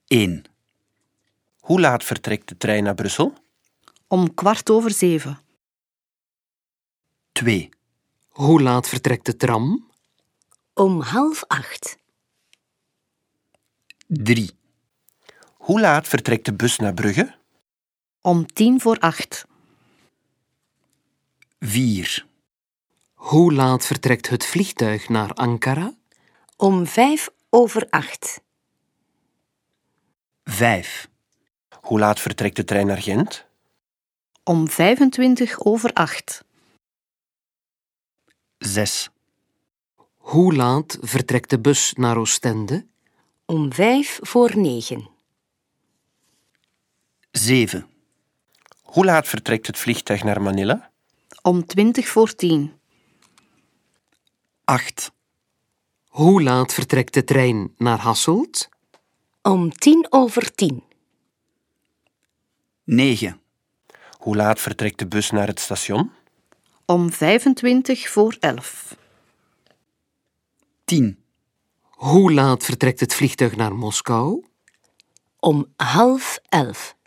1. Hoe laat vertrekt de trein naar Brussel? Om 7:15. 2. Hoe laat vertrekt de tram? Om 7:30. 3. Hoe laat vertrekt de bus naar Brugge? Om 7:50. 4. Hoe laat vertrekt het vliegtuig naar Ankara? Om 7:05. 5. Hoe laat vertrekt de trein naar Gent? Om 8:25. 6. Hoe laat vertrekt de bus naar Oostende? Om 9:05. 7. Hoe laat vertrekt het vliegtuig naar Manila? Om 10:20. 8. Hoe laat vertrekt de trein naar Hasselt? Om 10:10. 9. Hoe laat vertrekt de bus naar het station? Om 11:25. 10. Hoe laat vertrekt het vliegtuig naar Moskou? Om 10:30.